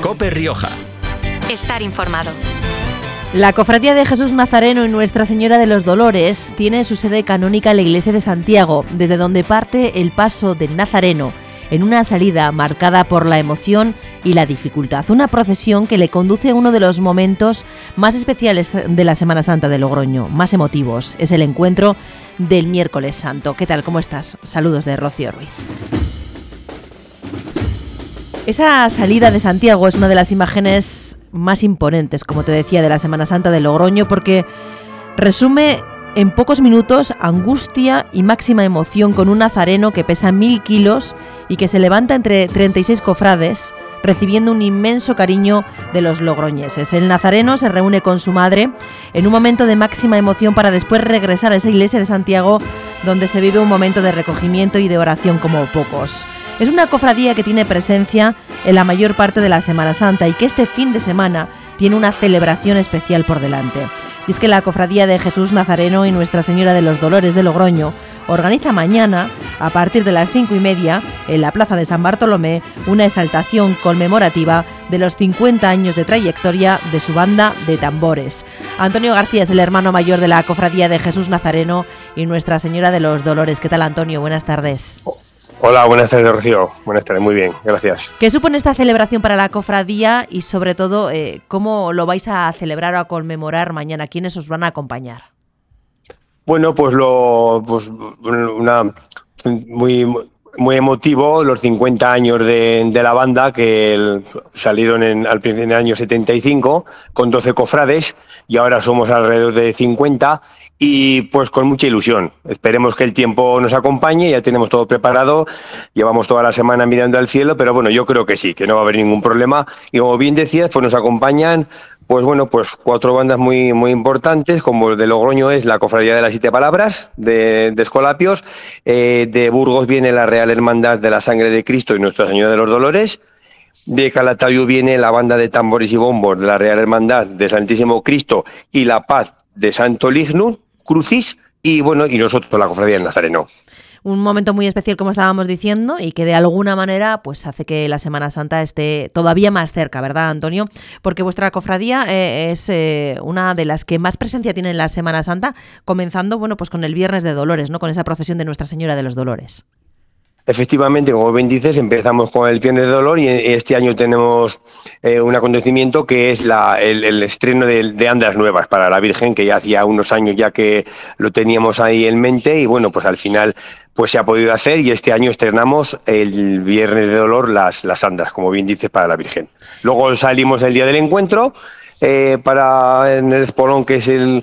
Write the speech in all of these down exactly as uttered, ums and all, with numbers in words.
COPE Rioja. Estar informado. La Cofradía de Jesús Nazareno y Nuestra Señora de los Dolores tiene su sede canónica en la Iglesia de Santiago, desde donde parte el paso del Nazareno, en una salida marcada por la emoción y la dificultad. Una procesión que le conduce a uno de los momentos más especiales de la Semana Santa de Logroño, más emotivos. Es el encuentro del Miércoles Santo. ¿Qué tal? ¿Cómo estás? Saludos de Rocío Ruiz. Esa salida de Santiago es una de las imágenes más imponentes, como te decía, de la Semana Santa de Logroño, porque resume en pocos minutos angustia y máxima emoción con un nazareno que pesa mil kilos y que se levanta entre treinta y seis cofrades, recibiendo un inmenso cariño de los logroñeses. El nazareno se reúne con su madre en un momento de máxima emoción para después regresar a esa iglesia de Santiago, donde se vive un momento de recogimiento y de oración como pocos. Es una cofradía que tiene presencia en la mayor parte de la Semana Santa y que este fin de semana tiene una celebración especial por delante. Y es que la Cofradía de Jesús Nazareno y Nuestra Señora de los Dolores de Logroño organiza mañana, a partir de las cinco y media, en la Plaza de San Bartolomé, una exaltación conmemorativa de los cincuenta años de trayectoria de su banda de tambores. Antonio García es el hermano mayor de la Cofradía de Jesús Nazareno y Nuestra Señora de los Dolores. ¿Qué tal, Antonio? Buenas tardes. Hola, buenas tardes, Rocío. Buenas tardes, muy bien, gracias. ¿Qué supone esta celebración para la cofradía y, sobre todo, eh, cómo lo vais a celebrar o a conmemorar mañana? ¿Quiénes os van a acompañar? Bueno, pues lo, pues una muy muy emotivo los cincuenta años de, de la banda, que el, salieron en, al principio del año setenta y cinco con doce cofrades y ahora somos alrededor de cincuenta. Y pues con mucha ilusión. Esperemos que el tiempo nos acompañe, ya tenemos todo preparado, llevamos toda la semana mirando al cielo, pero bueno, yo creo que sí, que no va a haber ningún problema. Y como bien decías, pues nos acompañan, pues bueno, pues cuatro bandas muy muy importantes, como el de Logroño es la Cofradía de las Siete Palabras, de, de Escolapios, eh, de Burgos viene la Real Hermandad de la Sangre de Cristo y Nuestra Señora de los Dolores, de Calatayud viene la banda de tambores y bombos de la Real Hermandad de Santísimo Cristo y la Paz de Santo Lignum Crucis, y bueno, y nosotros la Cofradía del Nazareno. Un momento muy especial, como estábamos diciendo, y que de alguna manera pues hace que la Semana Santa esté todavía más cerca, ¿verdad, Antonio? Porque vuestra cofradía eh, es eh, una de las que más presencia tiene en la Semana Santa, comenzando, bueno, pues con el Viernes de Dolores, ¿no? Con esa procesión de Nuestra Señora de los Dolores. Efectivamente, como bien dices, empezamos con el Viernes de Dolor y este año tenemos eh, un acontecimiento que es la, el, el estreno de, de Andas Nuevas para la Virgen, que ya hacía unos años ya que lo teníamos ahí en mente y bueno, pues al final pues se ha podido hacer y este año estrenamos el Viernes de Dolor las, las andas, como bien dices, para la Virgen. Luego salimos el día del encuentro eh, para en el espolón, que es el...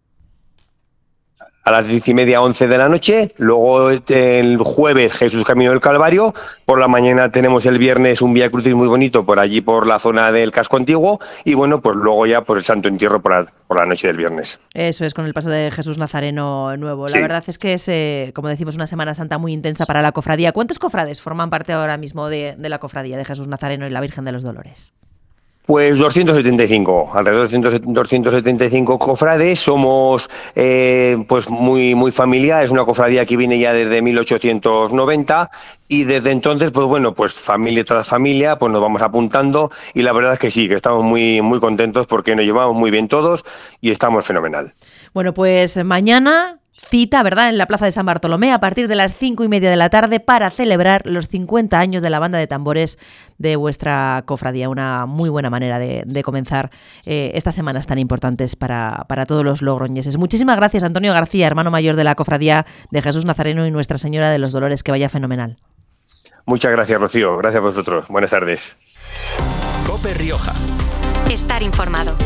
a las diez y media, once de la noche, luego el jueves Jesús Camino del Calvario, por la mañana tenemos el viernes un Vía Crucis muy bonito por allí por la zona del casco antiguo y bueno, pues luego ya por el Santo Entierro por la, por la noche del viernes. Eso es, con el paso de Jesús Nazareno Nuevo. Sí. La verdad es que es, eh, como decimos, una Semana Santa muy intensa para la cofradía. ¿Cuántos cofrades forman parte ahora mismo de, de la cofradía de Jesús Nazareno y la Virgen de los Dolores? Pues doscientos setenta y cinco, alrededor de doscientos setenta y cinco cofrades, somos eh, pues muy muy familiar, es una cofradía que viene ya desde mil ochocientos noventa y desde entonces pues bueno, pues familia tras familia, pues nos vamos apuntando y la verdad es que sí, que estamos muy muy contentos porque nos llevamos muy bien todos y estamos fenomenal. Bueno, pues mañana cita, ¿verdad?, en la Plaza de San Bartolomé a partir de las cinco y media de la tarde para celebrar los cincuenta años de la banda de tambores de vuestra cofradía. Una muy buena manera de, de comenzar eh, estas semanas tan importantes para, para todos los logroñeses. Muchísimas gracias, Antonio García, hermano mayor de la Cofradía de Jesús Nazareno y Nuestra Señora de los Dolores. Que vaya fenomenal. Muchas gracias, Rocío. Gracias a vosotros. Buenas tardes. COPE Rioja. Estar informado.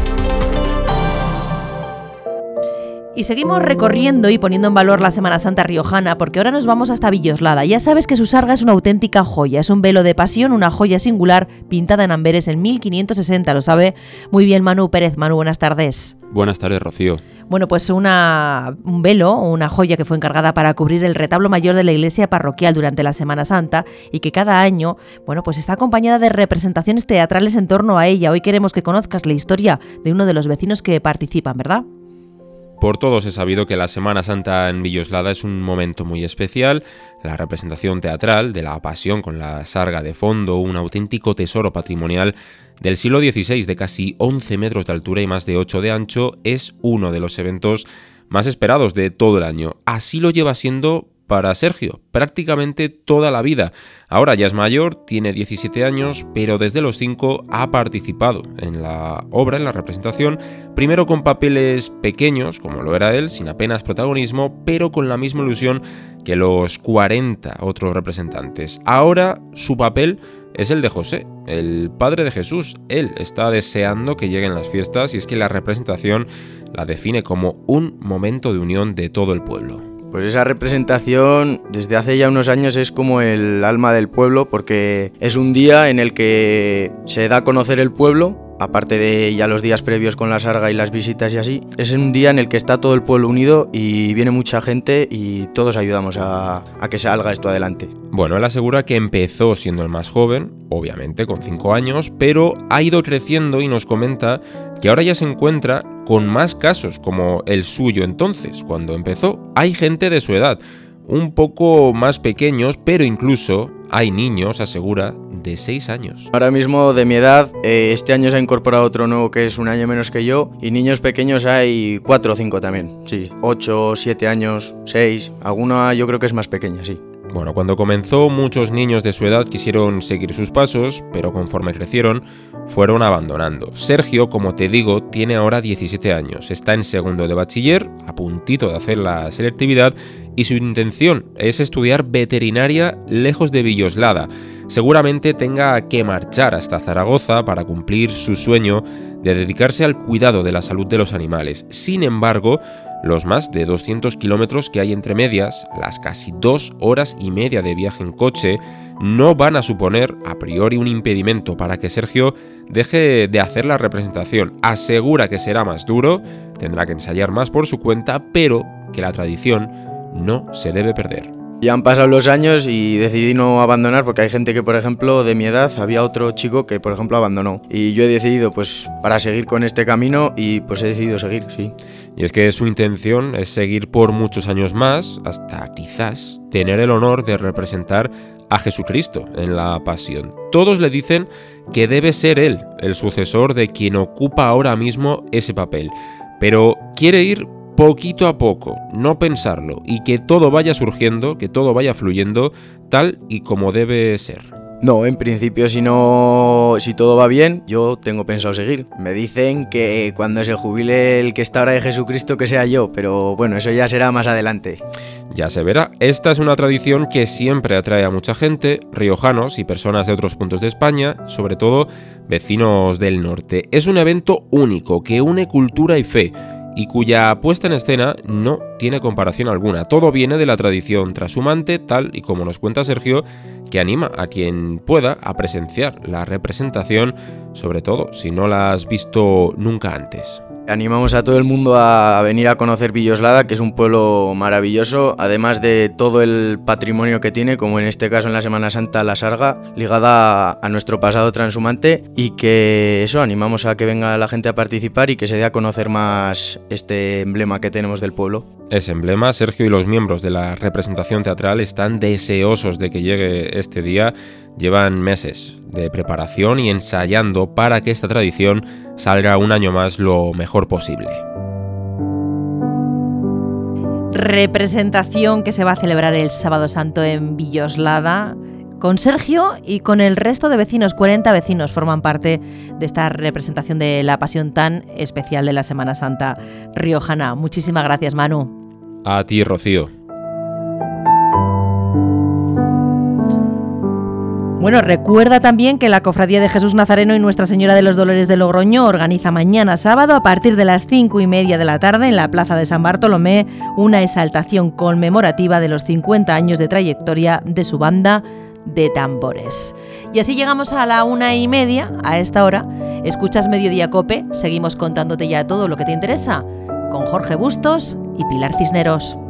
Y seguimos recorriendo y poniendo en valor la Semana Santa riojana, porque ahora nos vamos hasta Villoslada. Ya sabes que su sarga es una auténtica joya, es un velo de pasión, una joya singular pintada en Amberes en mil quinientos sesenta, lo sabe muy bien Manu Pérez. Manu, buenas tardes. Buenas tardes, Rocío. Bueno, pues una, un velo, una joya que fue encargada para cubrir el retablo mayor de la iglesia parroquial durante la Semana Santa y que cada año, bueno, pues está acompañada de representaciones teatrales en torno a ella. Hoy queremos que conozcas la historia de uno de los vecinos que participan, ¿verdad? Por todos es sabido que la Semana Santa en Villoslada es un momento muy especial. La representación teatral de la Pasión con la Sarga de fondo, un auténtico tesoro patrimonial del siglo dieciséis de casi once metros de altura y más de ocho de ancho, es uno de los eventos más esperados de todo el año. Así lo lleva siendo para Sergio, prácticamente toda la vida. Ahora ya es mayor, tiene diecisiete años, pero desde los cinco ha participado en la obra, en la representación, primero con papeles pequeños, como lo era él, sin apenas protagonismo, pero con la misma ilusión que los cuarenta otros representantes. Ahora su papel es el de José, el padre de Jesús. Él está deseando que lleguen las fiestas y es que la representación la define como un momento de unión de todo el pueblo. Pues esa representación desde hace ya unos años es como el alma del pueblo, porque es un día en el que se da a conocer el pueblo, aparte de ya los días previos con la sarga y las visitas y así. Es un día en el que está todo el pueblo unido y viene mucha gente y todos ayudamos a, a que salga esto adelante. Bueno, él asegura que empezó siendo el más joven, obviamente con cinco años, pero ha ido creciendo y nos comenta que ahora ya se encuentra con más casos como el suyo entonces, cuando empezó. Hay gente de su edad, un poco más pequeños, pero incluso hay niños, asegura, de seis años. Ahora mismo de mi edad, eh, este año se ha incorporado otro nuevo que es un año menos que yo, y niños pequeños hay cuatro o cinco también, sí, ocho, siete años, seis, alguna yo creo que es más pequeña, sí. Bueno, cuando comenzó, muchos niños de su edad quisieron seguir sus pasos, pero conforme crecieron, fueron abandonando. Sergio, como te digo, tiene ahora diecisiete años, está en segundo de bachiller, a puntito de hacer la selectividad, y su intención es estudiar veterinaria lejos de Villoslada. Seguramente tenga que marchar hasta Zaragoza para cumplir su sueño de dedicarse al cuidado de la salud de los animales. Sin embargo, los más de doscientos kilómetros que hay entre medias, las casi dos horas y media de viaje en coche, no van a suponer a priori un impedimento para que Sergio deje de hacer la representación. Asegura que será más duro, tendrá que ensayar más por su cuenta, pero que la tradición no se debe perder. Ya han pasado los años y decidí no abandonar porque hay gente que, por ejemplo, de mi edad, había otro chico que, por ejemplo, abandonó. Y yo he decidido, pues, para seguir con este camino y pues he decidido seguir, sí. Y es que su intención es seguir por muchos años más, hasta quizás tener el honor de representar a Jesucristo en la Pasión. Todos le dicen que debe ser él el sucesor de quien ocupa ahora mismo ese papel, pero quiere ir poquito a poco, no pensarlo, y que todo vaya surgiendo, que todo vaya fluyendo tal y como debe ser. No, en principio si no, si todo va bien, yo tengo pensado seguir. Me dicen que cuando se jubile el que está ahora de Jesucristo que sea yo, pero bueno, eso ya será más adelante. Ya se verá. Esta es una tradición que siempre atrae a mucha gente, riojanos y personas de otros puntos de España, sobre todo vecinos del norte. Es un evento único que une cultura y fe, y cuya puesta en escena no tiene comparación alguna. Todo viene de la tradición trashumante, tal y como nos cuenta Sergio, que anima a quien pueda a presenciar la representación, sobre todo si no la has visto nunca antes. Animamos a todo el mundo a venir a conocer Villoslada, que es un pueblo maravilloso, además de todo el patrimonio que tiene, como en este caso en la Semana Santa la sarga, ligada a nuestro pasado transhumante, y que eso, animamos a que venga la gente a participar y que se dé a conocer más este emblema que tenemos del pueblo. Ese emblema, Sergio y los miembros de la representación teatral están deseosos de que llegue este día. Llevan meses de preparación y ensayando para que esta tradición salga un año más lo mejor posible. Representación que se va a celebrar el Sábado Santo en Villoslada con Sergio y con el resto de vecinos. cuarenta vecinos forman parte de esta representación de la Pasión tan especial de la Semana Santa riojana. Muchísimas gracias, Manu. A ti, Rocío. Bueno, recuerda también que la Cofradía de Jesús Nazareno y Nuestra Señora de los Dolores de Logroño organiza mañana sábado a partir de las cinco y media de la tarde en la Plaza de San Bartolomé una exaltación conmemorativa de los cincuenta años de trayectoria de su banda de tambores. Y así llegamos a la una y media, a esta hora. Escuchas Mediodía Cope, seguimos contándote ya todo lo que te interesa con Jorge Bustos y Pilar Cisneros.